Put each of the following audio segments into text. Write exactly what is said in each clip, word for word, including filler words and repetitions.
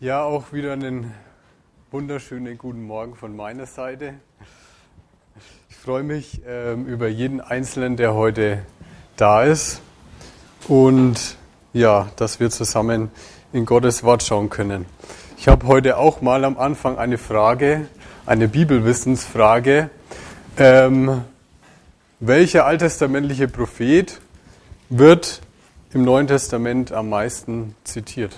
Ja, auch wieder einen wunderschönen guten Morgen von meiner Seite. Ich freue mich ähm, über jeden Einzelnen, der heute da ist und ja, dass wir zusammen in Gottes Wort schauen können. Ich habe heute auch mal am Anfang eine Frage, eine Bibelwissensfrage. Ähm, welcher alttestamentliche Prophet wird im Neuen Testament am meisten zitiert?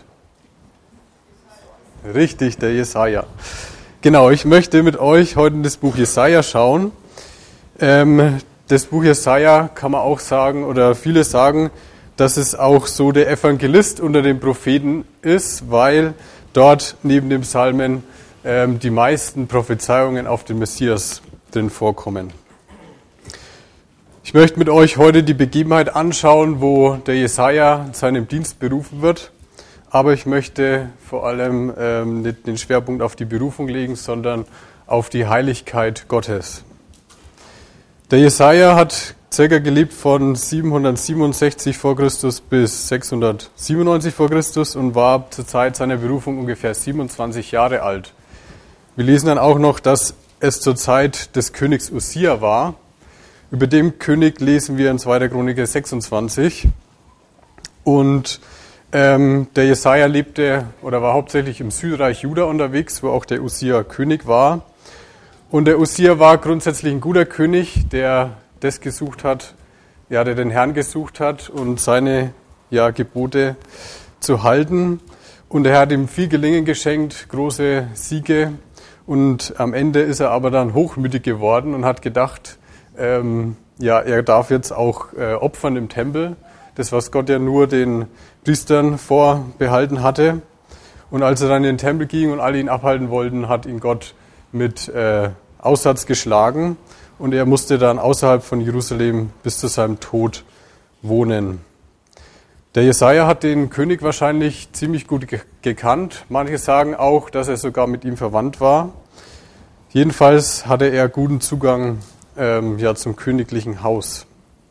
Richtig, der Jesaja. Genau, ich möchte mit euch heute in das Buch Jesaja schauen. Ähm, das Buch Jesaja kann man auch sagen, oder viele sagen, dass es auch so der Evangelist unter den Propheten ist, weil dort neben den Psalmen ähm, die meisten Prophezeiungen auf den Messias drin vorkommen. Ich möchte mit euch heute die Begebenheit anschauen, wo der Jesaja zu seinem Dienst berufen wird. Aber ich möchte vor allem ähm, nicht den Schwerpunkt auf die Berufung legen, sondern auf die Heiligkeit Gottes. Der Jesaja hat circa gelebt von siebenhundertsiebenundsechzig vor Christus bis sechshundertsiebenundneunzig vor Christus und war zur Zeit seiner Berufung ungefähr siebenundzwanzig Jahre alt. Wir lesen dann auch noch, dass es zur Zeit des Königs Usia war. Über den König lesen wir in zweiter Chronik sechsundzwanzig. Und ähm, der Jesaja lebte oder war hauptsächlich im Südreich Juda unterwegs, wo auch der Usia König war. Und der Usia war grundsätzlich ein guter König, der das gesucht hat, ja, der den Herrn gesucht hat und seine ja, Gebote zu halten. Und er hat ihm viel Gelingen geschenkt, große Siege. Und am Ende ist er aber dann hochmütig geworden und hat gedacht, ähm, ja, er darf jetzt auch äh, opfern im Tempel. Das, was Gott ja nur den Priestern vorbehalten hatte. Und als er dann in den Tempel ging und alle ihn abhalten wollten, hat ihn Gott mit äh, Aussatz geschlagen. Und er musste dann außerhalb von Jerusalem bis zu seinem Tod wohnen. Der Jesaja hat den König wahrscheinlich ziemlich gut ge- gekannt. Manche sagen auch, dass er sogar mit ihm verwandt war. Jedenfalls hatte er guten Zugang ähm, ja, zum königlichen Haus.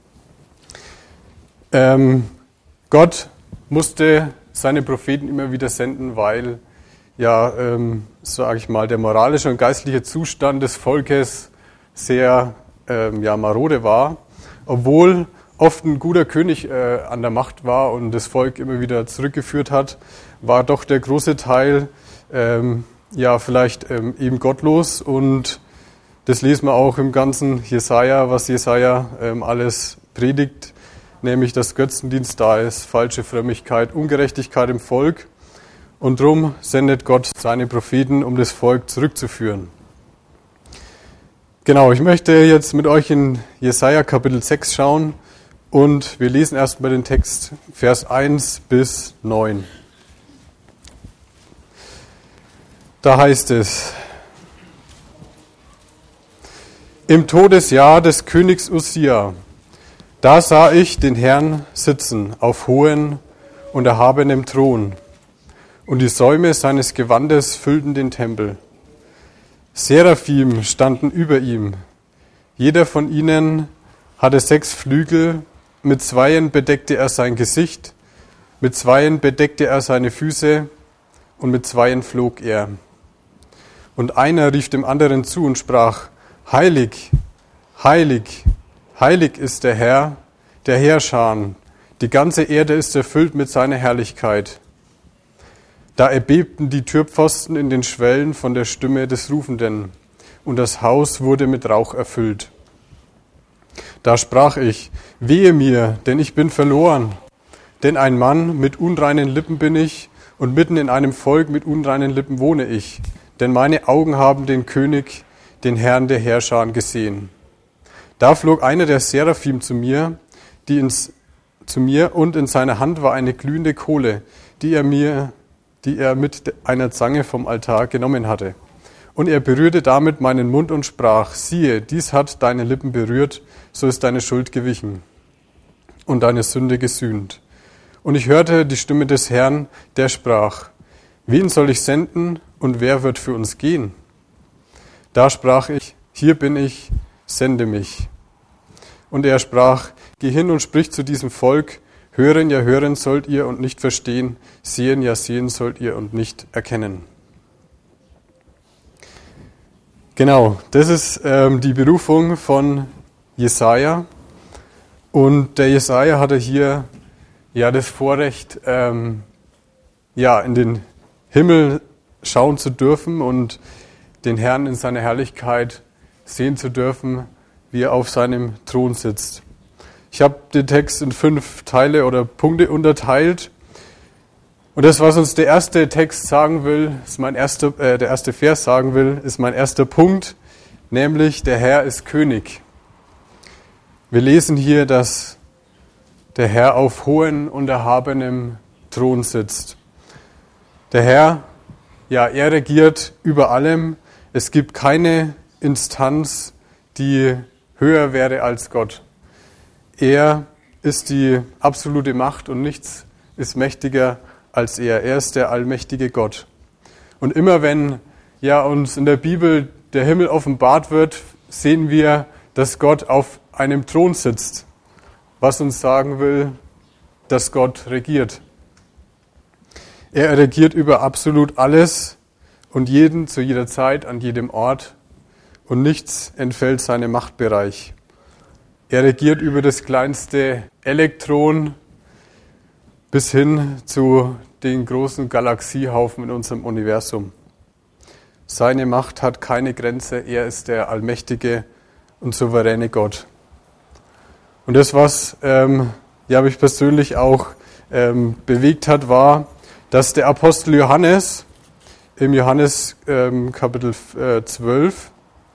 Ähm, Gott musste seine Propheten immer wieder senden, weil, ja, ähm, sage ich mal, der moralische und geistliche Zustand des Volkes sehr ähm, ja, marode war. Obwohl oft ein guter König äh, an der Macht war und das Volk immer wieder zurückgeführt hat, war doch der große Teil ähm, ja vielleicht ähm, eben gottlos. Und das lesen wir auch im ganzen Jesaja, was Jesaja ähm, alles predigt. Nämlich, dass Götzendienst da ist, falsche Frömmigkeit, Ungerechtigkeit im Volk. Und darum sendet Gott seine Propheten, um das Volk zurückzuführen. Genau, ich möchte jetzt mit euch in Jesaja Kapitel sechs schauen und wir lesen erstmal den Text Vers eins bis neun. Da heißt es: Im Todesjahr des Königs Usia, da sah ich den Herrn sitzen auf hohem und erhabenem Thron, und die Säume seines Gewandes füllten den Tempel. Seraphim standen über ihm. Jeder von ihnen hatte sechs Flügel, mit zweien bedeckte er sein Gesicht, mit zweien bedeckte er seine Füße und mit zweien flog er. Und einer rief dem anderen zu und sprach: Heilig, heilig, heilig ist der Herr, der Heerscharen, die ganze Erde ist erfüllt mit seiner Herrlichkeit. Da erbebten die Türpfosten in den Schwellen von der Stimme des Rufenden, und das Haus wurde mit Rauch erfüllt. Da sprach ich: Wehe mir, denn ich bin verloren, denn ein Mann mit unreinen Lippen bin ich, und mitten in einem Volk mit unreinen Lippen wohne ich, denn meine Augen haben den König, den Herrn der Heerscharen, gesehen. Da flog einer der Seraphim zu mir, die ins, zu mir, und in seiner Hand war eine glühende Kohle, die er mir, die er mit einer Zange vom Altar genommen hatte. Und er berührte damit meinen Mund und sprach: Siehe, dies hat deine Lippen berührt, so ist deine Schuld gewichen und deine Sünde gesühnt. Und ich hörte die Stimme des Herrn, der sprach: Wen soll ich senden und wer wird für uns gehen? Da sprach ich: Hier bin ich, sende mich. Und er sprach: Geh hin und sprich zu diesem Volk: Hören, ja hören sollt ihr und nicht verstehen, sehen, ja sehen sollt ihr und nicht erkennen. Genau, das ist ähm, die Berufung von Jesaja. Und der Jesaja hatte hier ja das Vorrecht, ähm, ja, in den Himmel schauen zu dürfen und den Herrn in seiner Herrlichkeit sehen zu dürfen, wie er auf seinem Thron sitzt. Ich habe den Text in fünf Teile oder Punkte unterteilt. Und das, was uns der erste Text sagen will, ist mein erster, äh, der erste Vers sagen will, ist mein erster Punkt, nämlich der Herr ist König. Wir lesen hier, dass der Herr auf hohem und erhabenem Thron sitzt. Der Herr, ja, er regiert über allem. Es gibt keine Instanz, die höher wäre als Gott. Er ist die absolute Macht und nichts ist mächtiger als er. Er ist der allmächtige Gott. Und immer wenn ja, uns in der Bibel der Himmel offenbart wird, sehen wir, dass Gott auf einem Thron sitzt, was uns sagen will, dass Gott regiert. Er regiert über absolut alles und jeden zu jeder Zeit, an jedem Ort und nichts entfällt seinem Machtbereich. Er regiert über das kleinste Elektron bis hin zu den großen Galaxiehaufen in unserem Universum. Seine Macht hat keine Grenze, er ist der allmächtige und souveräne Gott. Und das, was ähm, ja, mich persönlich auch ähm, bewegt hat, war, dass der Apostel Johannes im Johannes ähm, Kapitel äh, zwölf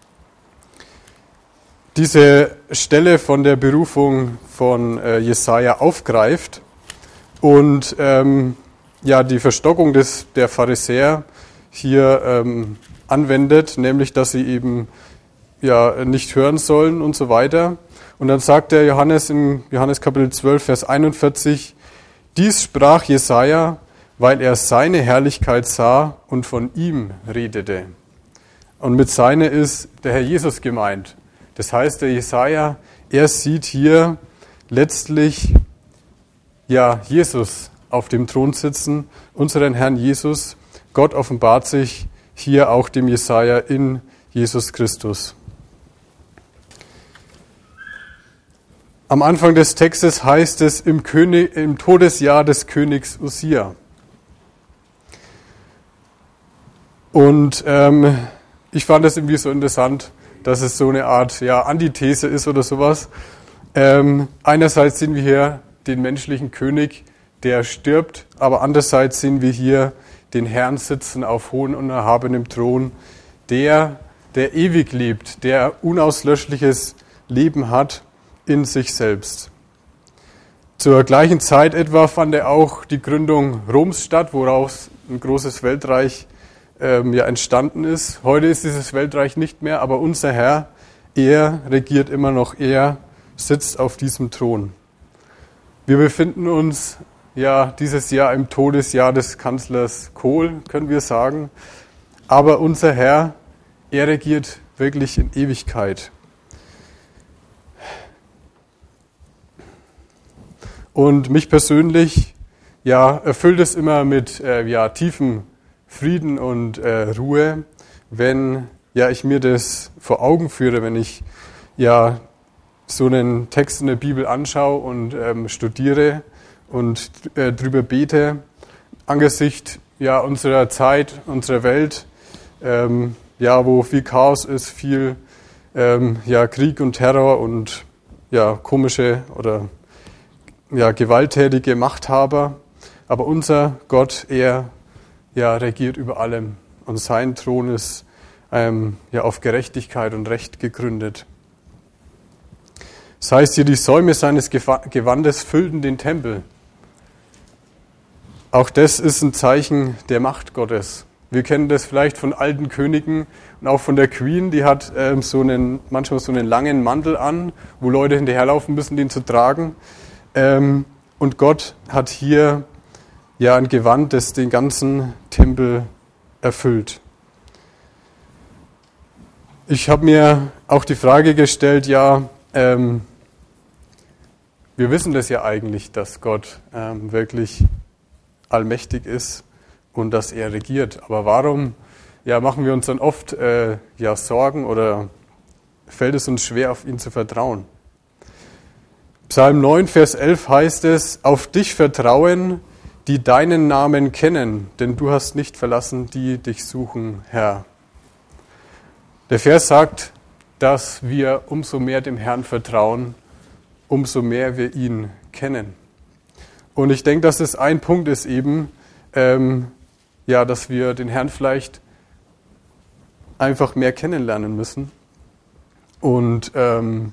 diese Stelle von der Berufung von äh, Jesaja aufgreift und ähm, ja, die Verstockung des, der Pharisäer hier ähm, anwendet, nämlich, dass sie eben ja, nicht hören sollen und so weiter. Und dann sagt der Johannes in Johannes Kapitel zwölf, Vers einundvierzig, dies sprach Jesaja, weil er seine Herrlichkeit sah und von ihm redete. Und mit seine ist der Herr Jesus gemeint. Das heißt, der Jesaja, er sieht hier letztlich ja, Jesus auf dem Thron sitzen, unseren Herrn Jesus. Gott offenbart sich hier auch dem Jesaja in Jesus Christus. Am Anfang des Textes heißt es im, König, im Todesjahr des Königs Usia. Und ähm, ich fand es irgendwie so interessant, dass es so eine Art ja, Antithese ist oder sowas. Ähm, einerseits sehen wir hier den menschlichen König, der stirbt, aber andererseits sehen wir hier den Herrn sitzen auf hohem und erhabenem Thron, der, der ewig lebt, der unauslöschliches Leben hat in sich selbst. Zur gleichen Zeit etwa fand er auch die Gründung Roms statt, woraus ein großes Weltreich ähm, ja, entstanden ist. Heute ist dieses Weltreich nicht mehr, aber unser Herr, er regiert immer noch, er sitzt auf diesem Thron. Wir befinden uns ja dieses Jahr im Todesjahr des Kanzlers Kohl, können wir sagen. Aber unser Herr, er regiert wirklich in Ewigkeit. Und mich persönlich ja, erfüllt es immer mit äh, ja, tiefem Frieden und äh, Ruhe, wenn ja, ich mir das vor Augen führe, wenn ich ja, so einen Text in der Bibel anschaue und ähm, studiere und äh, drüber bete, angesichts ja, unserer Zeit, unserer Welt, ähm, ja, wo viel Chaos ist, viel ähm, ja, Krieg und Terror und ja, komische oder ja, gewalttätige Machthaber. Aber unser Gott, er ja, regiert über allem und sein Thron ist ähm, ja, auf Gerechtigkeit und Recht gegründet. Das heißt hier, die Säume seines Gewandes füllten den Tempel. Auch das ist ein Zeichen der Macht Gottes. Wir kennen das vielleicht von alten Königen und auch von der Queen, die hat ähm, so einen, manchmal so einen langen Mantel an, wo Leute hinterherlaufen müssen, den zu tragen. Ähm, und Gott hat hier ja ein Gewand, das den ganzen Tempel erfüllt. Ich habe mir auch die Frage gestellt, ja, ähm, wir wissen das ja eigentlich, dass Gott ähm, wirklich allmächtig ist und dass er regiert. Aber warum ja, machen wir uns dann oft äh, ja, Sorgen oder fällt es uns schwer, auf ihn zu vertrauen? Psalm neun, Vers elf heißt es, auf dich vertrauen, die deinen Namen kennen, denn du hast nicht verlassen, die dich suchen, Herr. Der Vers sagt, dass wir umso mehr dem Herrn vertrauen, umso mehr wir ihn kennen. Und ich denke, dass es ein Punkt ist eben, ähm, ja, dass wir den Herrn vielleicht einfach mehr kennenlernen müssen. Und ähm,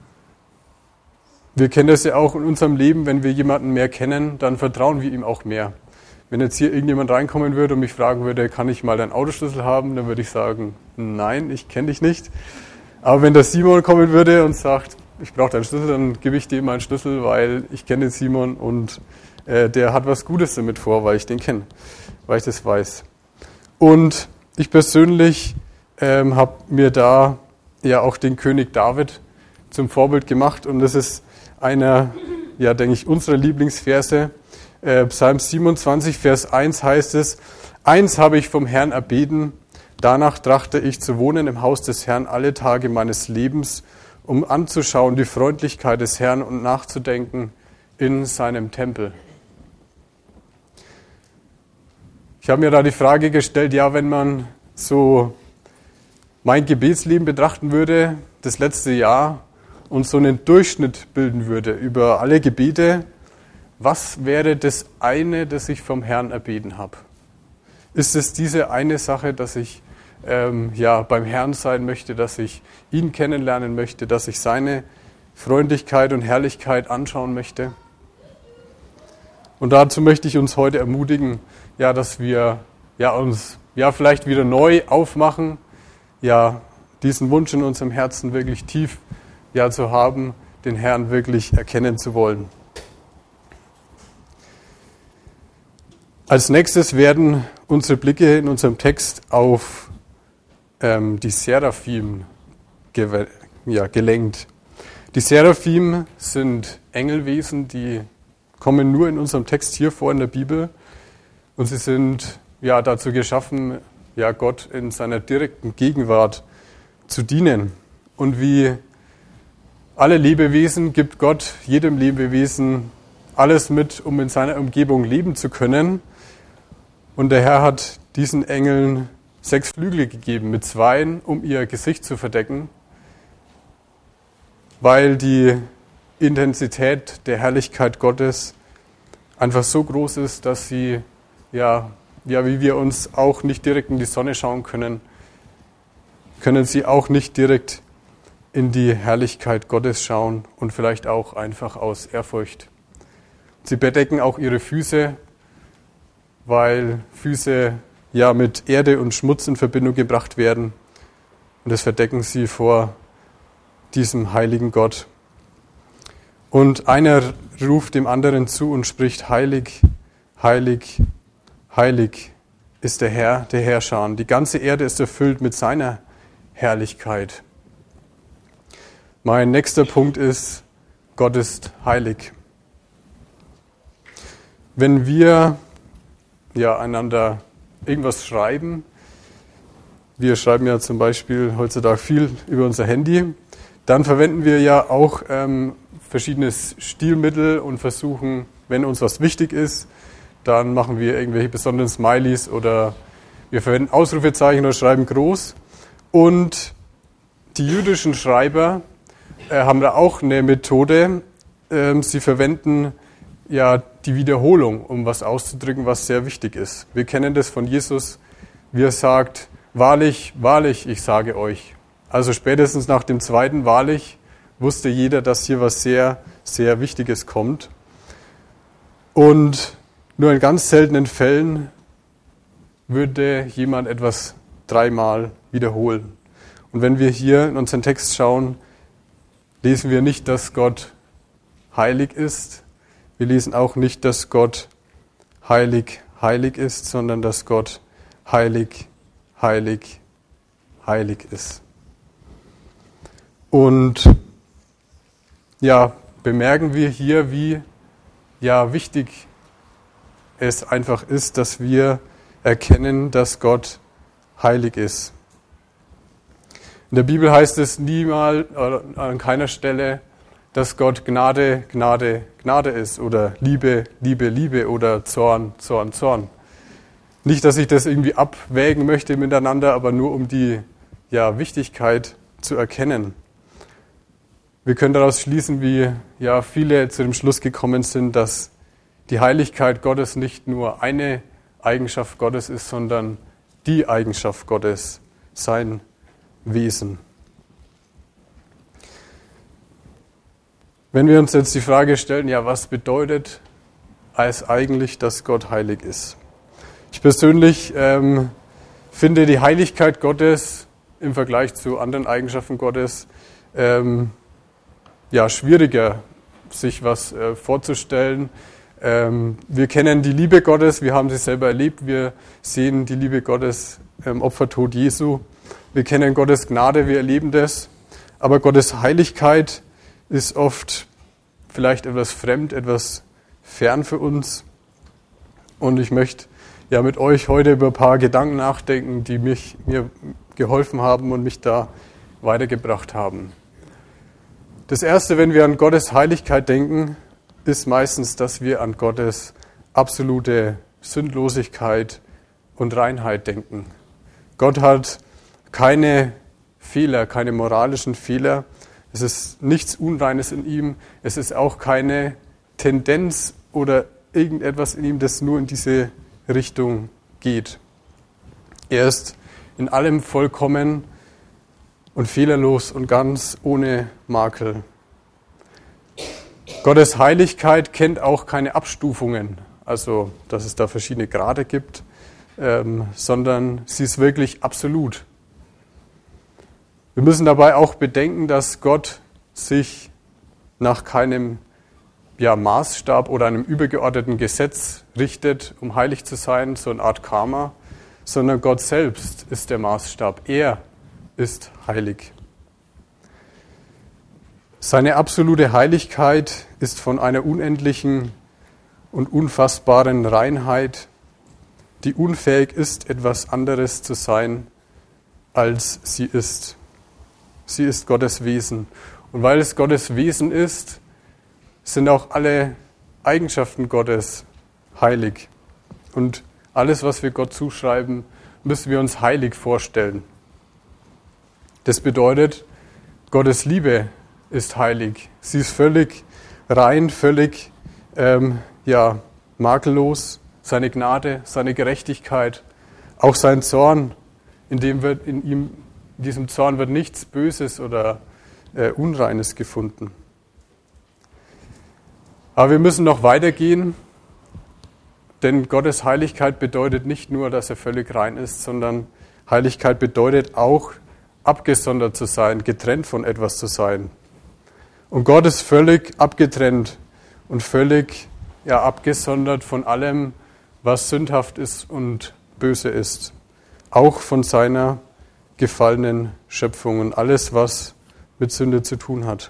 wir kennen das ja auch in unserem Leben, wenn wir jemanden mehr kennen, dann vertrauen wir ihm auch mehr. Wenn jetzt hier irgendjemand reinkommen würde und mich fragen würde, kann ich mal deinen Autoschlüssel haben, dann würde ich sagen, nein, ich kenne dich nicht. Aber wenn der Simon kommen würde und sagt, ich brauche deinen Schlüssel, dann gebe ich dir meinen Schlüssel, weil ich kenne den Simon und äh, der hat was Gutes damit vor, weil ich den kenne, weil ich das weiß. Und ich persönlich ähm, habe mir da ja auch den König David zum Vorbild gemacht und das ist einer, ja, denke ich, unserer Lieblingsverse. Äh, Psalm siebenundzwanzig, Vers eins heißt es, eins habe ich vom Herrn erbeten, danach trachte ich zu wohnen im Haus des Herrn alle Tage meines Lebens, um anzuschauen die Freundlichkeit des Herrn und nachzudenken in seinem Tempel. Ich habe mir da die Frage gestellt, ja, wenn man so mein Gebetsleben betrachten würde, das letzte Jahr, und so einen Durchschnitt bilden würde über alle Gebete, was wäre das eine, das ich vom Herrn erbeten habe? Ist es diese eine Sache, dass ich ähm, ja, beim Herrn sein möchte, dass ich ihn kennenlernen möchte, dass ich seine Freundlichkeit und Herrlichkeit anschauen möchte? Und dazu möchte ich uns heute ermutigen, ja, dass wir ja, uns ja, vielleicht wieder neu aufmachen, ja, diesen Wunsch in unserem Herzen wirklich tief ja, zu haben, den Herrn wirklich erkennen zu wollen. Als nächstes werden unsere Blicke in unserem Text auf ähm, die Seraphim ge- ja, gelenkt. Die Seraphim sind Engelwesen, die kommen nur in unserem Text hier vor in der Bibel und sie sind ja, dazu geschaffen, ja, Gott in seiner direkten Gegenwart zu dienen. Und wie alle Lebewesen gibt Gott jedem Lebewesen alles mit, um in seiner Umgebung leben zu können. Und der Herr hat diesen Engeln sechs Flügel gegeben, mit zweien, um ihr Gesicht zu verdecken, weil die Intensität der Herrlichkeit Gottes einfach so groß ist, dass sie, ja, ja, wie wir uns auch nicht direkt in die Sonne schauen können, können sie auch nicht direkt in die Herrlichkeit Gottes schauen und vielleicht auch einfach aus Ehrfurcht. Sie bedecken auch ihre Füße, weil Füße ja mit Erde und Schmutz in Verbindung gebracht werden. Und das verdecken sie vor diesem heiligen Gott. Und einer ruft dem anderen zu und spricht, heilig, heilig, heilig ist der Herr, der Herrscher. Die ganze Erde ist erfüllt mit seiner Herrlichkeit. Mein nächster Punkt ist, Gott ist heilig. Wenn wir ja, einander irgendwas schreiben, wir schreiben ja zum Beispiel heutzutage viel über unser Handy, dann verwenden wir ja auch ähm, verschiedene Stilmittel und versuchen, wenn uns was wichtig ist, dann machen wir irgendwelche besonderen Smileys oder wir verwenden Ausrufezeichen oder schreiben groß. Und die jüdischen Schreiber äh, haben da auch eine Methode. Ähm, sie verwenden ja die Wiederholung, um was auszudrücken, was sehr wichtig ist. Wir kennen das von Jesus, wie er sagt, wahrlich, wahrlich, ich sage euch. Also spätestens nach dem zweiten wahrlich wusste jeder, dass hier was sehr, sehr Wichtiges kommt. Und nur in ganz seltenen Fällen würde jemand etwas dreimal wiederholen. Und wenn wir hier in unseren Text schauen, lesen wir nicht, dass Gott heilig ist. Wir lesen auch nicht, dass Gott heilig, heilig ist, sondern dass Gott heilig, heilig, heilig ist. Und ja, bemerken wir hier, wie ja, wichtig es einfach ist, dass wir erkennen, dass Gott heilig ist. In der Bibel heißt es niemals, an keiner Stelle, dass Gott Gnade, Gnade, Gnade ist oder Liebe, Liebe, Liebe oder Zorn, Zorn, Zorn. Nicht, dass ich das irgendwie abwägen möchte miteinander, aber nur um die ja, Wichtigkeit zu erkennen. Wir können daraus schließen, wie ja, viele zu dem Schluss gekommen sind, dass die Heiligkeit Gottes nicht nur eine Eigenschaft Gottes ist, sondern die Eigenschaft Gottes, sein Wesen. Wenn wir uns jetzt die Frage stellen, ja, was bedeutet es eigentlich, dass Gott heilig ist? Ich persönlich ähm, finde die Heiligkeit Gottes im Vergleich zu anderen Eigenschaften Gottes ähm, ja, schwieriger, sich was äh, vorzustellen. Ähm, wir kennen die Liebe Gottes, wir haben sie selber erlebt, wir sehen die Liebe Gottes im Opfertod Jesu. Wir kennen Gottes Gnade, wir erleben das, aber Gottes Heiligkeit ist oft vielleicht etwas fremd, etwas fern für uns. Und ich möchte ja mit euch heute über ein paar Gedanken nachdenken, die mich, mir geholfen haben und mich da weitergebracht haben. Das Erste, wenn wir an Gottes Heiligkeit denken, ist meistens, dass wir an Gottes absolute Sündlosigkeit und Reinheit denken. Gott hat keine Fehler, keine moralischen Fehler. Es ist nichts Unreines in ihm. Es ist auch keine Tendenz oder irgendetwas in ihm, das nur in diese Richtung geht. Er ist in allem vollkommen und fehlerlos und ganz ohne Makel. Gottes Heiligkeit kennt auch keine Abstufungen, also dass es da verschiedene Grade gibt, ähm, sondern sie ist wirklich absolut. Wir müssen dabei auch bedenken, dass Gott sich nach keinem ja, Maßstab oder einem übergeordneten Gesetz richtet, um heilig zu sein, so eine Art Karma, sondern Gott selbst ist der Maßstab. Er ist heilig. Seine absolute Heiligkeit ist von einer unendlichen und unfassbaren Reinheit, die unfähig ist, etwas anderes zu sein, als sie ist. Sie ist Gottes Wesen. Und weil es Gottes Wesen ist, sind auch alle Eigenschaften Gottes heilig. Und alles, was wir Gott zuschreiben, müssen wir uns heilig vorstellen. Das bedeutet, Gottes Liebe ist heilig. Sie ist völlig rein, völlig ähm, ja, makellos. Seine Gnade, seine Gerechtigkeit, auch sein Zorn, in dem wird in ihm, in diesem Zorn wird nichts Böses oder äh, Unreines gefunden. Aber wir müssen noch weitergehen, denn Gottes Heiligkeit bedeutet nicht nur, dass er völlig rein ist, sondern Heiligkeit bedeutet auch, abgesondert zu sein, getrennt von etwas zu sein. Und Gott ist völlig abgetrennt und völlig ja, abgesondert von allem, was sündhaft ist und böse ist. Auch von seiner gefallenen Schöpfung und alles, was mit Sünde zu tun hat.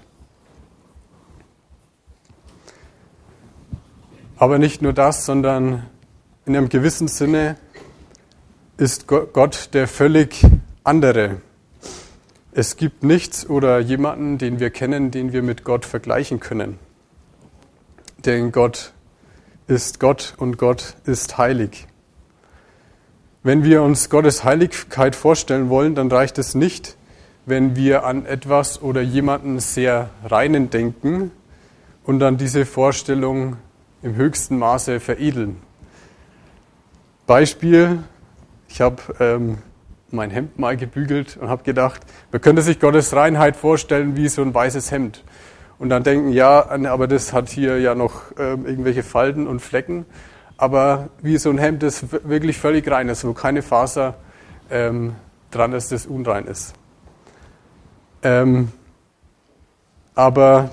Aber nicht nur das, sondern in einem gewissen Sinne ist Gott der völlig andere. Es gibt nichts oder jemanden, den wir kennen, den wir mit Gott vergleichen können. Denn Gott ist Gott und Gott ist heilig. Wenn wir uns Gottes Heiligkeit vorstellen wollen, dann reicht es nicht, wenn wir an etwas oder jemanden sehr reinen denken und dann diese Vorstellung im höchsten Maße veredeln. Beispiel, ich habe ähm, mein Hemd mal gebügelt und habe gedacht, man könnte sich Gottes Reinheit vorstellen wie so ein weißes Hemd. Und dann denken, ja, aber das hat hier ja noch ähm, irgendwelche Falten und Flecken. Aber wie so ein Hemd, das wirklich völlig rein ist, wo keine Faser ähm, dran ist, das unrein ist. Ähm, aber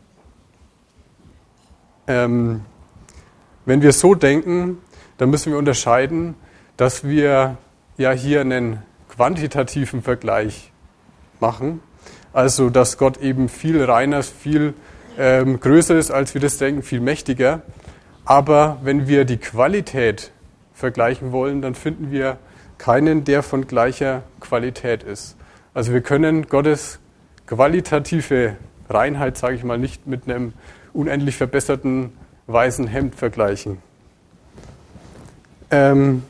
ähm, wenn wir so denken, dann müssen wir unterscheiden, dass wir ja hier einen quantitativen Vergleich machen. Also, dass Gott eben viel reiner, viel ähm, größer ist, als wir das denken, viel mächtiger. Aber wenn wir die Qualität vergleichen wollen, dann finden wir keinen, der von gleicher Qualität ist. Also wir können Gottes qualitative Reinheit, sage ich mal, nicht mit einem unendlich verbesserten weißen Hemd vergleichen. Ähm,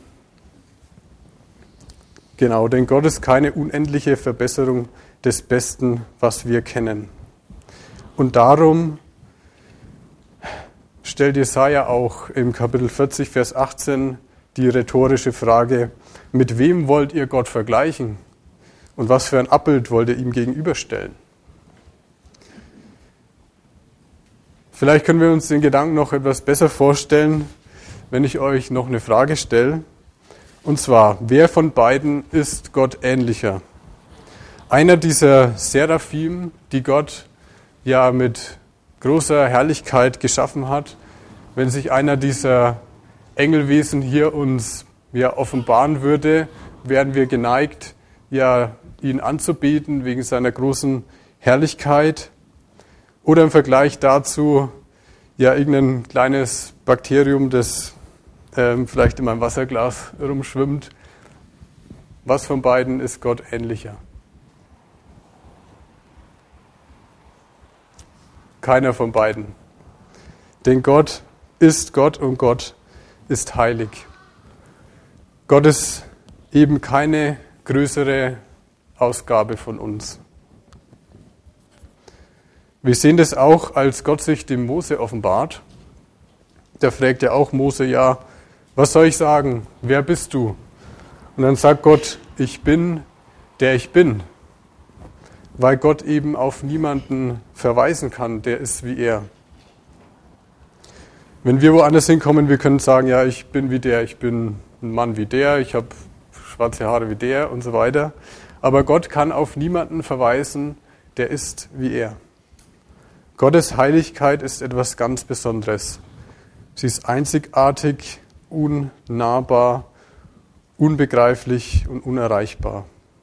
genau, denn Gott ist keine unendliche Verbesserung des Besten, was wir kennen. Und darum stellt Jesaja auch im Kapitel vierzig, Vers achtzehn die rhetorische Frage: Mit wem wollt ihr Gott vergleichen? Und was für ein Abbild wollt ihr ihm gegenüberstellen? Vielleicht können wir uns den Gedanken noch etwas besser vorstellen, wenn ich euch noch eine Frage stelle. Und zwar, wer von beiden ist Gott ähnlicher? Einer dieser Seraphim, die Gott ja mit großer Herrlichkeit geschaffen hat, wenn sich einer dieser Engelwesen hier uns ja offenbaren würde, wären wir geneigt, ja, ihn anzubeten wegen seiner großen Herrlichkeit. Oder im Vergleich dazu ja irgendein kleines Bakterium, das ähm, vielleicht in meinem Wasserglas rumschwimmt. Was von beiden ist Gott ähnlicher? Keiner von beiden. Denn Gott ist Gott und Gott ist heilig. Gott ist eben keine größere Ausgabe von uns. Wir sehen das auch, als Gott sich dem Mose offenbart. Da fragt ja auch Mose, ja, was soll ich sagen? Wer bist du? Und dann sagt Gott, ich bin, der ich bin. Weil Gott eben auf niemanden verweisen kann, der ist wie er. Wenn wir woanders hinkommen, wir können sagen, ja, ich bin wie der, ich bin ein Mann wie der, ich habe schwarze Haare wie der und so weiter. Aber Gott kann auf niemanden verweisen, der ist wie er. Gottes Heiligkeit ist etwas ganz Besonderes. Sie ist einzigartig, unnahbar, unbegreiflich und unerreichbar.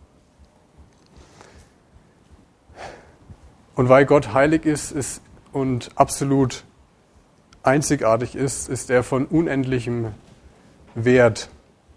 Und weil Gott heilig ist, ist und absolut einzigartig ist, ist er von unendlichem Wert.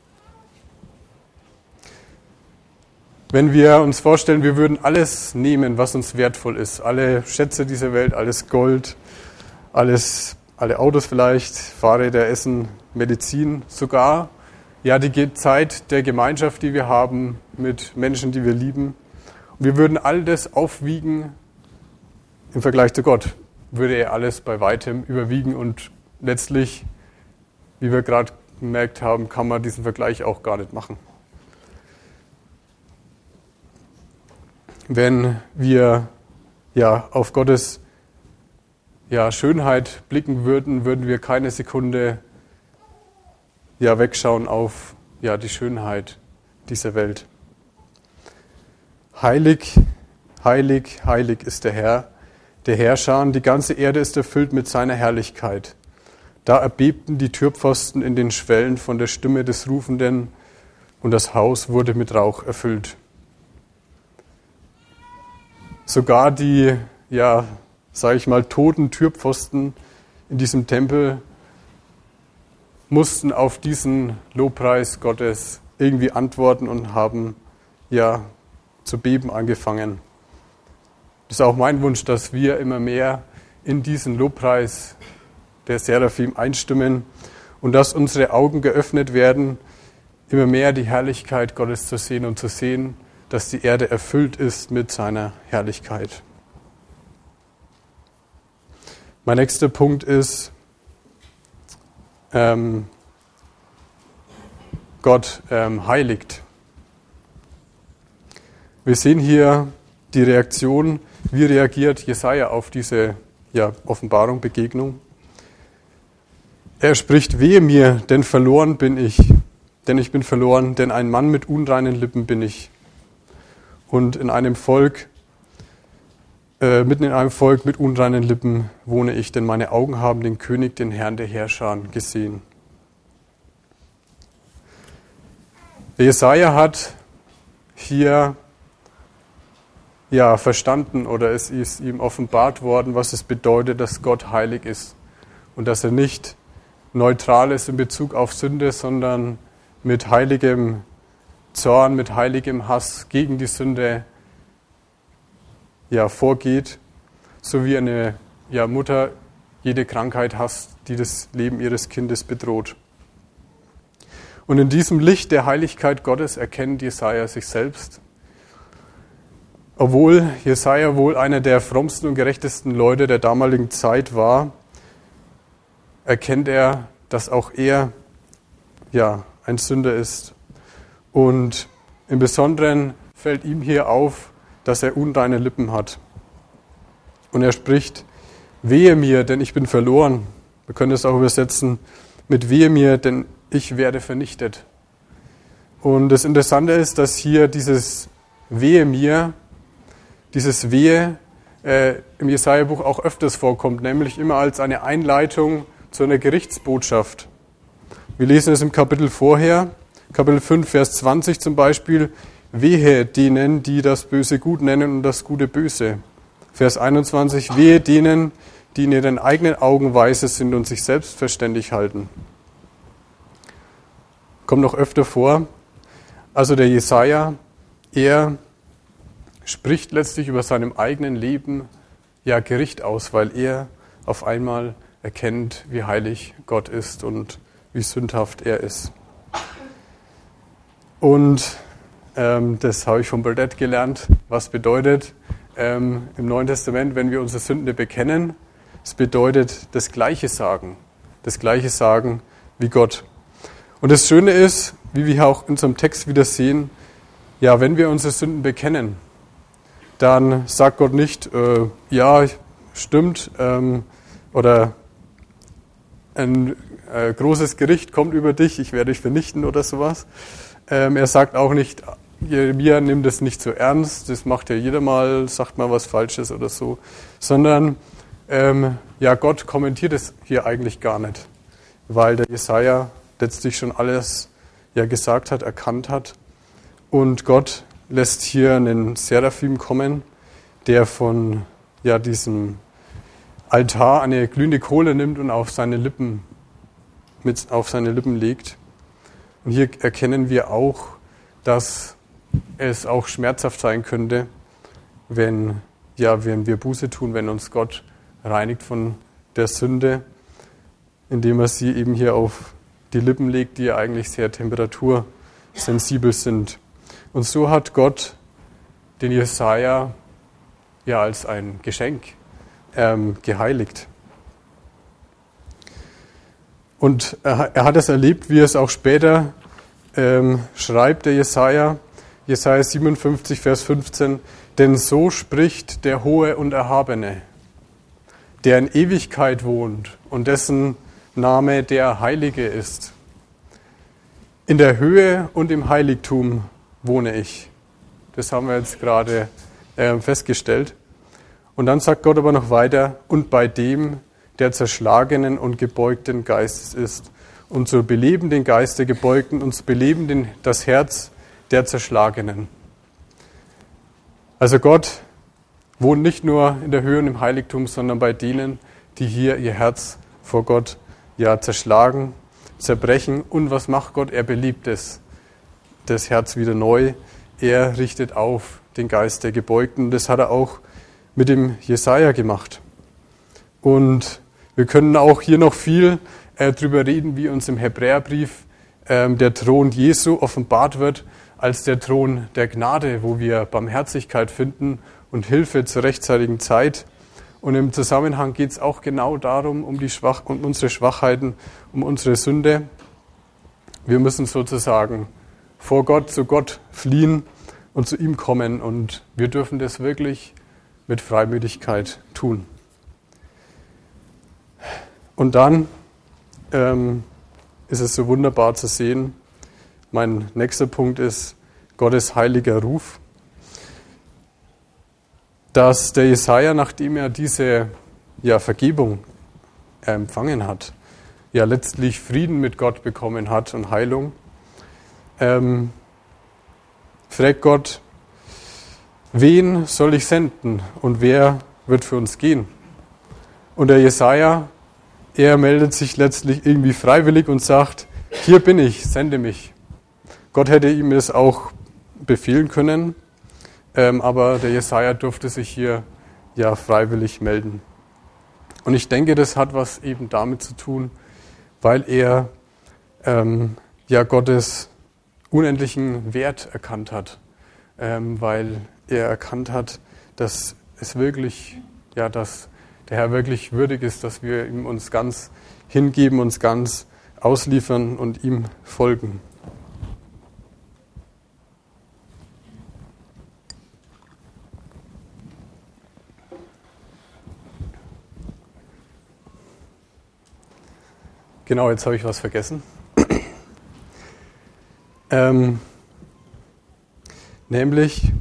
Wenn wir uns vorstellen, wir würden alles nehmen, was uns wertvoll ist, alle Schätze dieser Welt, alles Gold, alles, alle Autos vielleicht, Fahrräder, Essen, Medizin, sogar ja die Zeit der Gemeinschaft, die wir haben mit Menschen, die wir lieben. Und wir würden all das aufwiegen im Vergleich zu Gott. Würde er alles bei weitem überwiegen und letztlich, wie wir gerade gemerkt haben, kann man diesen Vergleich auch gar nicht machen. Wenn wir ja auf Gottes ja, Schönheit blicken würden, würden wir keine Sekunde ja, wegschauen auf ja, die Schönheit dieser Welt. Heilig, heilig, heilig ist der Herr, der Herrscher, und die ganze Erde ist erfüllt mit seiner Herrlichkeit. Da erbebten die Türpfosten in den Schwellen von der Stimme des Rufenden, und das Haus wurde mit Rauch erfüllt. Sogar die, ja, sage ich mal, toten Türpfosten in diesem Tempel mussten auf diesen Lobpreis Gottes irgendwie antworten und haben ja zu beben angefangen. Das ist auch mein Wunsch, dass wir immer mehr in diesen Lobpreis der Seraphim einstimmen und dass unsere Augen geöffnet werden, immer mehr die Herrlichkeit Gottes zu sehen und zu sehen, dass die Erde erfüllt ist mit seiner Herrlichkeit. Mein nächster Punkt ist, ähm, Gott ähm, heiligt. Wir sehen hier die Reaktion, wie reagiert Jesaja auf diese ja, Offenbarung, Begegnung. Er spricht, wehe mir, denn verloren bin ich, denn ich bin verloren, denn ein Mann mit unreinen Lippen bin ich. Und in einem Volk, äh, mitten in einem Volk mit unreinen Lippen wohne ich, denn meine Augen haben den König, den Herrn der Herrscher gesehen. Jesaja hat hier ja, verstanden oder es ist ihm offenbart worden, was es bedeutet, dass Gott heilig ist und dass er nicht neutral ist in Bezug auf Sünde, sondern mit heiligem Zorn, mit heiligem Hass gegen die Sünde ja, vorgeht, so wie eine ja, Mutter jede Krankheit hasst, die das Leben ihres Kindes bedroht. Und in diesem Licht der Heiligkeit Gottes erkennt Jesaja sich selbst. Obwohl Jesaja wohl einer der frommsten und gerechtesten Leute der damaligen Zeit war, erkennt er, dass auch er ja, ein Sünder ist. Und im Besonderen fällt ihm hier auf, dass er unreine Lippen hat. Und er spricht, wehe mir, denn ich bin verloren. Wir können das auch übersetzen mit wehe mir, denn ich werde vernichtet. Und das Interessante ist, dass hier dieses wehe mir, dieses wehe äh, im Jesaja-Buch auch öfters vorkommt, nämlich immer als eine Einleitung zu einer Gerichtsbotschaft. Wir lesen es im Kapitel vorher, Kapitel fünf, Vers zwanzig zum Beispiel, wehe denen, die das Böse gut nennen und das Gute böse. Vers einundzwanzig, wehe denen, die in ihren eigenen Augen weise sind und sich selbstverständlich halten. Kommt noch öfter vor. Also der Jesaja, er spricht letztlich über seinem eigenen Leben ja Gericht aus, weil er auf einmal erkennt, wie heilig Gott ist und wie sündhaft er ist. Und ähm, das habe ich von Burdett gelernt, was bedeutet ähm, im Neuen Testament, wenn wir unsere Sünden bekennen, es bedeutet das Gleiche sagen, das Gleiche sagen wie Gott. Und das Schöne ist, wie wir auch in unserem Text wieder sehen, ja, wenn wir unsere Sünden bekennen, dann sagt Gott nicht, äh, ja, stimmt, ähm, oder ein äh, großes Gericht kommt über dich, ich werde dich vernichten oder sowas. Ähm, er sagt auch nicht, Jeremia, nimm das nicht so ernst, das macht ja jeder mal, sagt mal was Falsches oder so, sondern ähm, ja, Gott kommentiert es hier eigentlich gar nicht, weil der Jesaja letztlich schon alles ja gesagt hat, erkannt hat und Gott lässt hier einen Seraphim kommen, der von ja, diesem Altar eine glühende Kohle nimmt und auf seine Lippen, mit auf seine Lippen legt. Und hier erkennen wir auch, dass es auch schmerzhaft sein könnte, wenn, ja, wenn wir Buße tun, wenn uns Gott reinigt von der Sünde, indem er sie eben hier auf die Lippen legt, die ja eigentlich sehr temperatursensibel sind. Und so hat Gott den Jesaja ja als ein Geschenk ähm, geheiligt. Und er, er hat es erlebt, wie er es auch später ähm, schreibt, der Jesaja, Jesaja siebenundfünfzig, Vers fünfzehn, denn so spricht der Hohe und Erhabene, der in Ewigkeit wohnt und dessen Name der Heilige ist. In der Höhe und im Heiligtum wohne ich. Das haben wir jetzt gerade äh, festgestellt. Und dann sagt Gott aber noch weiter, und bei dem, der zerschlagenen und gebeugten Geistes ist, und zu beleben den Geist der Gebeugten und zu beleben den, das Herz der Zerschlagenen. Also Gott wohnt nicht nur in der Höhe und im Heiligtum, sondern bei denen, die hier ihr Herz vor Gott ja zerschlagen, zerbrechen. Und was macht Gott? Er belebt es, das Herz wieder neu. Er richtet auf den Geist der Gebeugten. Das hat er auch mit dem Jesaja gemacht. Und wir können auch hier noch viel äh, drüber reden, wie uns im Hebräerbrief äh, der Thron Jesu offenbart wird als der Thron der Gnade, wo wir Barmherzigkeit finden und Hilfe zur rechtzeitigen Zeit. Und im Zusammenhang geht es auch genau darum, um, die Schwach- um unsere Schwachheiten, um unsere Sünde. Wir müssen sozusagen vor Gott zu Gott fliehen und zu ihm kommen. Und wir dürfen das wirklich mit Freimütigkeit tun. Und dann ähm, ist es so wunderbar zu sehen, mein nächster Punkt ist Gottes heiliger Ruf, dass der Jesaja, nachdem er diese ja, Vergebung empfangen hat, ja letztlich Frieden mit Gott bekommen hat und Heilung, ähm, fragt Gott, wen soll ich senden und wer wird für uns gehen? Und der Jesaja, er meldet sich letztlich irgendwie freiwillig und sagt, hier bin ich, sende mich. Gott hätte ihm es auch befehlen können, ähm, aber der Jesaja durfte sich hier ja freiwillig melden. Und ich denke, das hat was eben damit zu tun, weil er ähm, ja Gottes unendlichen Wert erkannt hat, ähm, weil er erkannt hat, dass es wirklich, ja, dass der Herr wirklich würdig ist, dass wir ihm uns ganz hingeben, uns ganz ausliefern und ihm folgen. Genau, jetzt habe ich was vergessen. ähm, nämlich,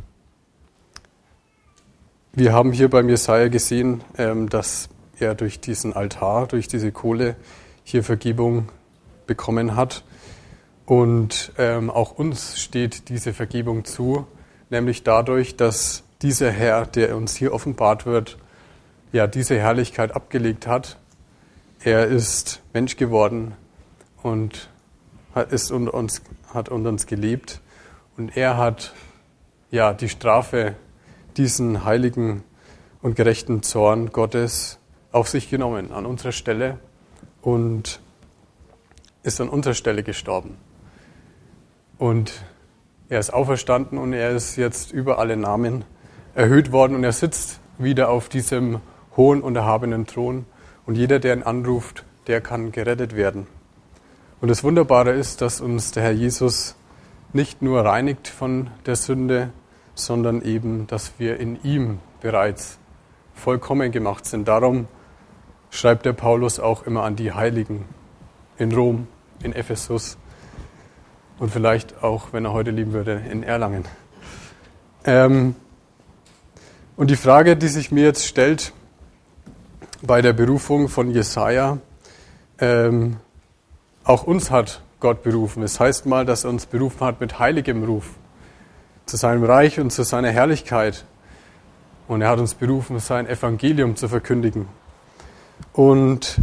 wir haben hier beim Jesaja gesehen, ähm, dass er durch diesen Altar, durch diese Kohle hier Vergebung bekommen hat. Und ähm, auch uns steht diese Vergebung zu, nämlich dadurch, dass dieser Herr, der uns hier offenbart wird, ja diese Herrlichkeit abgelegt hat. Er ist Mensch geworden und hat, ist unter uns, hat unter uns gelebt. Und er hat ja die Strafe, diesen heiligen und gerechten Zorn Gottes auf sich genommen, an unserer Stelle, und ist an unserer Stelle gestorben. Und er ist auferstanden und er ist jetzt über alle Namen erhöht worden und er sitzt wieder auf diesem hohen und erhabenen Thron. Und jeder, der ihn anruft, der kann gerettet werden. Und das Wunderbare ist, dass uns der Herr Jesus nicht nur reinigt von der Sünde, sondern eben, dass wir in ihm bereits vollkommen gemacht sind. Darum schreibt der Paulus auch immer an die Heiligen in Rom, in Ephesus und vielleicht auch, wenn er heute leben würde, in Erlangen. Ähm, und die Frage, die sich mir jetzt stellt, bei der Berufung von Jesaja, ähm, auch uns hat Gott berufen. Es heißt mal, dass er uns berufen hat mit heiligem Ruf zu seinem Reich und zu seiner Herrlichkeit. Und er hat uns berufen, sein Evangelium zu verkündigen. Und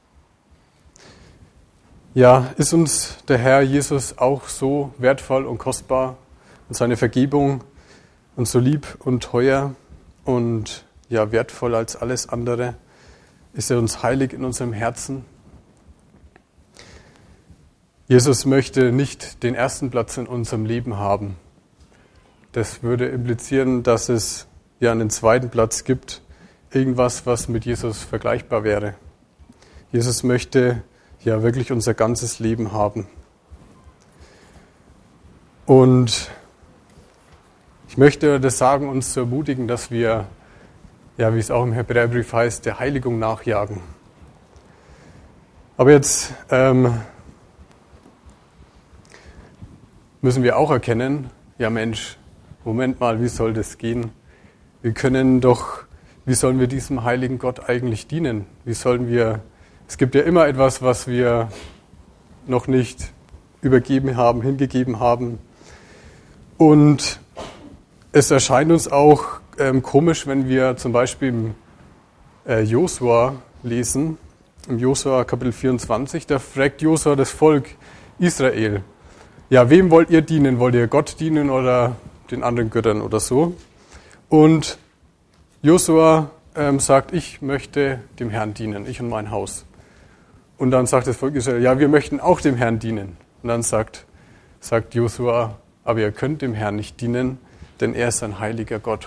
ja, ist uns der Herr Jesus auch so wertvoll und kostbar und seine Vergebung und so lieb und teuer und ja wertvoll als alles andere? Ist er uns heilig in unserem Herzen? Jesus möchte nicht den ersten Platz in unserem Leben haben. Das würde implizieren, dass es ja einen zweiten Platz gibt, irgendwas, was mit Jesus vergleichbar wäre. Jesus möchte ja wirklich unser ganzes Leben haben. Und ich möchte das sagen, uns zu ermutigen, dass wir, ja, wie es auch im Hebräerbrief heißt, der Heiligung nachjagen. Aber jetzt ähm, müssen wir auch erkennen, ja Mensch, Moment mal, wie soll das gehen? Wir können doch, wie sollen wir diesem heiligen Gott eigentlich dienen? Wie sollen wir, es gibt ja immer etwas, was wir noch nicht übergeben haben, hingegeben haben. Und es erscheint uns auch ähm, komisch, wenn wir zum Beispiel im äh, Josua lesen, im Josua Kapitel vierundzwanzig, da fragt Josua das Volk Israel, ja, wem wollt ihr dienen? Wollt ihr Gott dienen oder den anderen Göttern oder so? Und Josua ähm, sagt, ich möchte dem Herrn dienen, ich und mein Haus. Und dann sagt das Volk Israel, ja, wir möchten auch dem Herrn dienen. Und dann sagt, sagt Josua, aber ihr könnt dem Herrn nicht dienen, denn er ist ein heiliger Gott.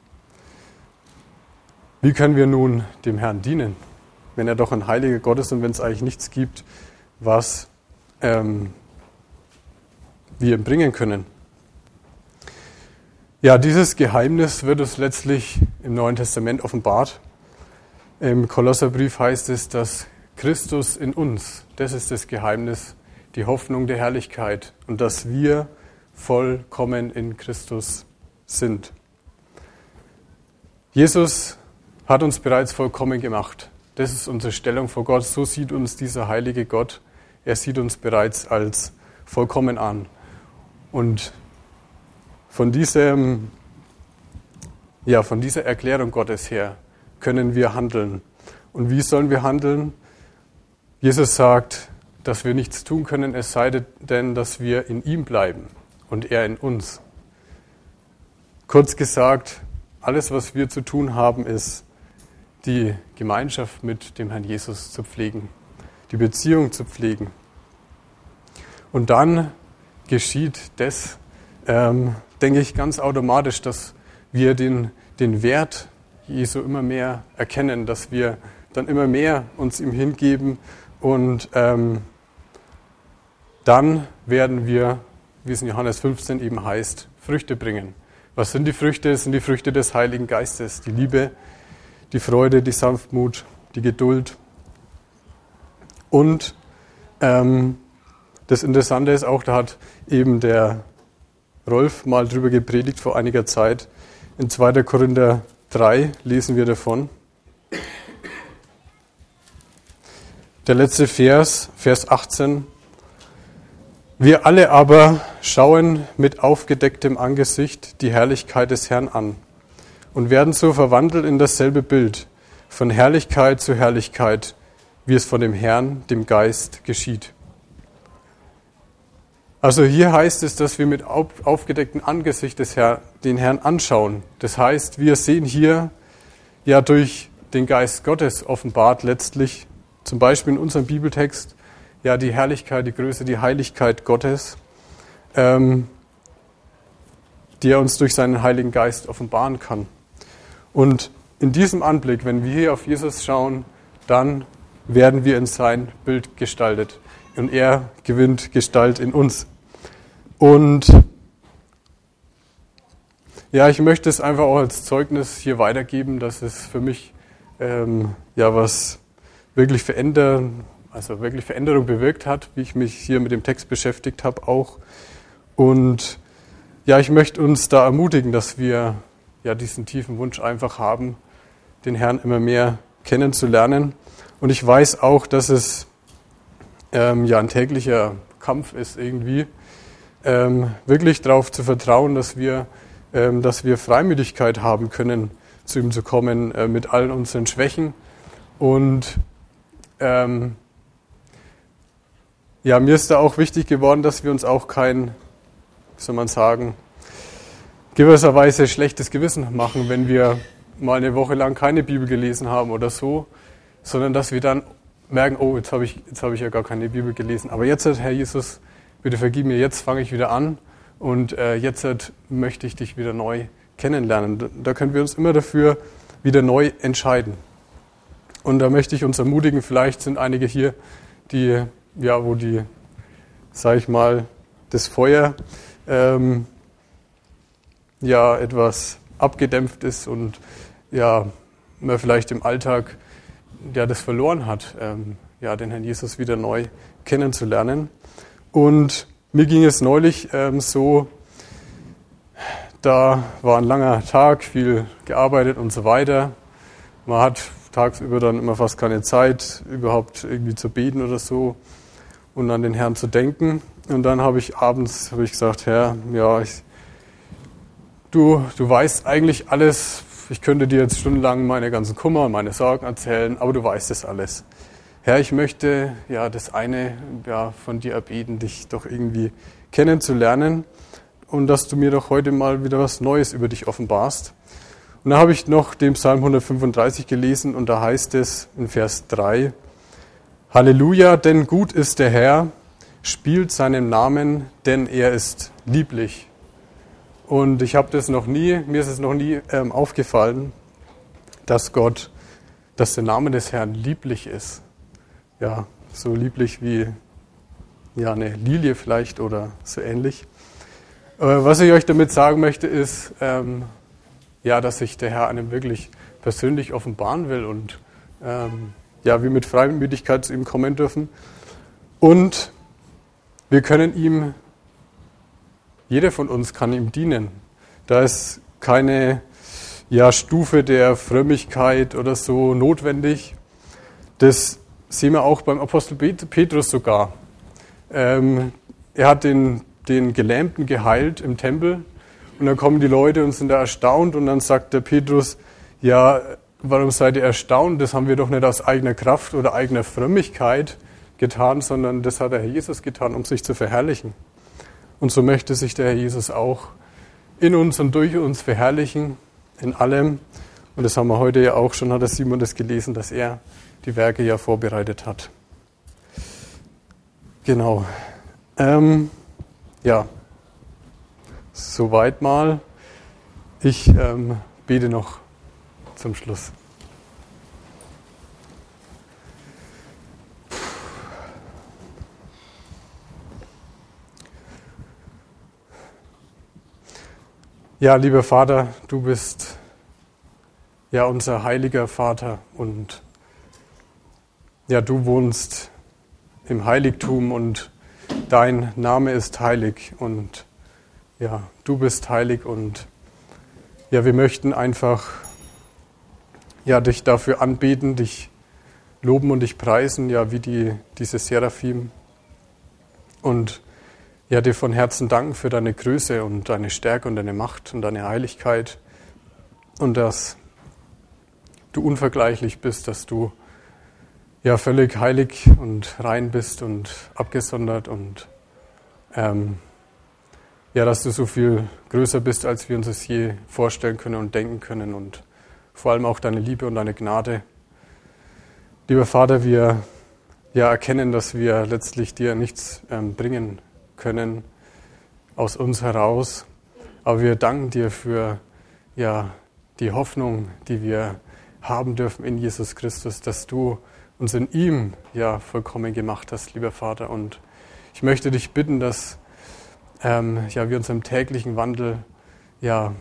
Wie können wir nun dem Herrn dienen, wenn er doch ein heiliger Gott ist und wenn es eigentlich nichts gibt, was ähm, wir ihm bringen können? Ja, dieses Geheimnis wird uns letztlich im Neuen Testament offenbart. Im Kolosserbrief heißt es, dass Christus in uns, das ist das Geheimnis, die Hoffnung der Herrlichkeit und dass wir vollkommen in Christus sind. Jesus hat uns bereits vollkommen gemacht. Das ist unsere Stellung vor Gott. So sieht uns dieser heilige Gott. Er sieht uns bereits als vollkommen an. Und von diesem ja, von dieser Erklärung Gottes her können wir handeln. Und wie sollen wir handeln? Jesus sagt, dass wir nichts tun können, es sei denn, dass wir in ihm bleiben und er in uns. Kurz gesagt, alles, was wir zu tun haben, ist, die Gemeinschaft mit dem Herrn Jesus zu pflegen, die Beziehung zu pflegen. Und dann geschieht das, ähm, denke ich, ganz automatisch, dass wir den, den Wert Jesu immer mehr erkennen, dass wir dann immer mehr uns ihm hingeben und ähm, dann werden wir, wie es in Johannes fünfzehn eben heißt, Früchte bringen. Was sind die Früchte? Es sind die Früchte des Heiligen Geistes, die Liebe, die Freude, die Sanftmut, die Geduld. Und ähm, das Interessante ist auch, da hat eben der Rolf mal drüber gepredigt vor einiger Zeit. In zweiter Korinther drei lesen wir davon. Der letzte Vers, Vers achtzehn. Wir alle aber schauen mit aufgedecktem Angesicht die Herrlichkeit des Herrn an und werden so verwandelt in dasselbe Bild, von Herrlichkeit zu Herrlichkeit, wie es von dem Herrn, dem Geist, geschieht. Also hier heißt es, dass wir mit aufgedecktem Angesicht des Herrn, den Herrn anschauen. Das heißt, wir sehen hier ja durch den Geist Gottes offenbart letztlich, zum Beispiel in unserem Bibeltext, ja die Herrlichkeit, die Größe, die Heiligkeit Gottes, ähm, die er uns durch seinen Heiligen Geist offenbaren kann. Und in diesem Anblick, wenn wir hier auf Jesus schauen, dann werden wir in sein Bild gestaltet. Und er gewinnt Gestalt in uns. Und ja, ich möchte es einfach auch als Zeugnis hier weitergeben, dass es für mich ähm, ja was wirklich verändern, also wirklich Veränderung bewirkt hat, wie ich mich hier mit dem Text beschäftigt habe auch. Und ja, ich möchte uns da ermutigen, dass wir ja diesen tiefen Wunsch einfach haben, den Herrn immer mehr kennenzulernen. Und ich weiß auch, dass es ähm, ja ein täglicher Kampf ist irgendwie, ähm, wirklich darauf zu vertrauen, dass wir, ähm, dass wir Freimütigkeit haben können, zu ihm zu kommen äh, mit allen unseren Schwächen. Und ähm, ja, mir ist da auch wichtig geworden, dass wir uns auch kein, wie soll man sagen, gewisserweise schlechtes Gewissen machen, wenn wir mal eine Woche lang keine Bibel gelesen haben oder so, sondern dass wir dann merken, oh, jetzt habe ich, jetzt habe ich ja gar keine Bibel gelesen. Aber jetzt, Herr Jesus, bitte vergib mir, jetzt fange ich wieder an und äh, jetzt möchte ich dich wieder neu kennenlernen. Da können wir uns immer dafür wieder neu entscheiden. Und da möchte ich uns ermutigen, vielleicht sind einige hier, die, ja, wo die, sag ich mal, das Feuer ähm, ja etwas abgedämpft ist und ja, man vielleicht im Alltag ja das verloren hat, ähm, ja, den Herrn Jesus wieder neu kennenzulernen. Und mir ging es neulich ähm, so, da war ein langer Tag, viel gearbeitet und so weiter. Man hat tagsüber dann immer fast keine Zeit, überhaupt irgendwie zu beten oder so und an den Herrn zu denken. Und dann habe ich abends habe ich gesagt, Herr, ja, ich, du, du weißt eigentlich alles. Ich könnte dir jetzt stundenlang meine ganzen Kummer und meine Sorgen erzählen, aber du weißt es alles. Herr, ich möchte ja das eine ja, von dir erbeten, dich doch irgendwie kennenzulernen und dass du mir doch heute mal wieder was Neues über dich offenbarst. Und da habe ich noch den Psalm hundertfünfunddreißig gelesen und da heißt es in Vers drei, Halleluja, denn gut ist der Herr, spielt seinem Namen, denn er ist lieblich. Und ich habe das noch nie, mir ist es noch nie ähm, aufgefallen, dass Gott, dass der Name des Herrn lieblich ist. Ja, so lieblich wie ja, eine Lilie vielleicht oder so ähnlich. Aber was ich euch damit sagen möchte, ist, ähm, ja, dass sich der Herr einem wirklich persönlich offenbaren will und ähm, ja, wir mit Freimütigkeit zu ihm kommen dürfen. Und wir können ihm, jeder von uns kann ihm dienen. Da ist keine ja, Stufe der Frömmigkeit oder so notwendig. Das sehen wir auch beim Apostel Petrus sogar. Ähm, er hat den, den Gelähmten geheilt im Tempel Und dann kommen die Leute und sind da erstaunt und dann sagt der Petrus, ja, warum seid ihr erstaunt? Das haben wir doch nicht aus eigener Kraft oder eigener Frömmigkeit getan, sondern das hat der Herr Jesus getan, um sich zu verherrlichen. Und so möchte sich der Herr Jesus auch in uns und durch uns verherrlichen, in allem. Und das haben wir heute ja auch schon, hat der Simon das gelesen, dass er die Werke ja vorbereitet hat. Genau. Ähm, ja, soweit mal. Ich ähm, bete noch zum Schluss. Ja, lieber Vater, du bist ja unser heiliger Vater und ja, du wohnst im Heiligtum und dein Name ist heilig und ja, du bist heilig und ja, wir möchten einfach ja, dich dafür anbeten, dich loben und dich preisen, ja, wie die, diese Seraphim und ja, dir von Herzen danken für deine Größe und deine Stärke und deine Macht und deine Heiligkeit und dass du unvergleichlich bist, dass du ja völlig heilig und rein bist und abgesondert und ähm, ja, dass du so viel größer bist, als wir uns es je vorstellen können und denken können und vor allem auch deine Liebe und deine Gnade. Lieber Vater, wir ja, erkennen, dass wir letztlich dir nichts ähm, bringen können aus uns heraus, aber wir danken dir für ja, die Hoffnung, die wir haben dürfen in Jesus Christus, dass du uns in ihm ja vollkommen gemacht hast, lieber Vater. Und ich möchte dich bitten, dass ähm, ja, wir uns im täglichen Wandel ja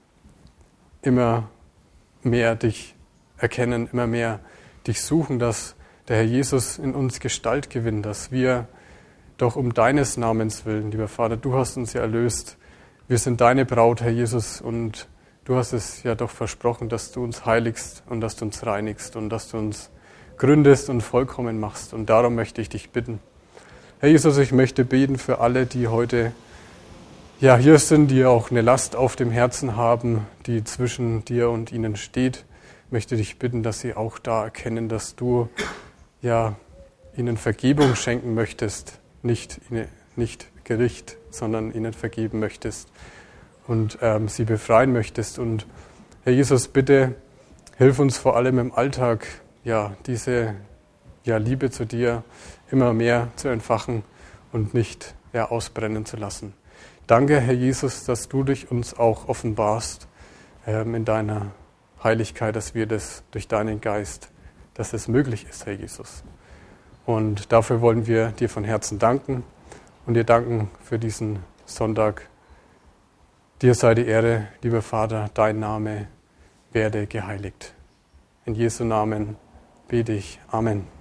immer mehr dich erkennen, immer mehr dich suchen, dass der Herr Jesus in uns Gestalt gewinnt, dass wir doch um deines Namens willen, lieber Vater, du hast uns ja erlöst. Wir sind deine Braut, Herr Jesus, und du hast es ja doch versprochen, dass du uns heiligst und dass du uns reinigst und dass du uns gründest und vollkommen machst. Und darum möchte ich dich bitten. Herr Jesus, ich möchte beten für alle, die heute ja, hier sind, die auch eine Last auf dem Herzen haben, die zwischen dir und ihnen steht. Ich möchte dich bitten, dass sie auch da erkennen, dass du ja, ihnen Vergebung schenken möchtest. Nicht, nicht Gericht, sondern ihnen vergeben möchtest und ähm, sie befreien möchtest. Und Herr Jesus, bitte hilf uns vor allem im Alltag, ja, diese ja, Liebe zu dir immer mehr zu entfachen und nicht ja, ausbrennen zu lassen. Danke, Herr Jesus, dass du dich uns auch offenbarst ähm, in deiner Heiligkeit, dass wir das durch deinen Geist, dass es möglich ist, Herr Jesus. Und dafür wollen wir dir von Herzen danken und dir danken für diesen Sonntag. Dir sei die Ehre, lieber Vater, dein Name werde geheiligt. In Jesu Namen bete ich. Amen.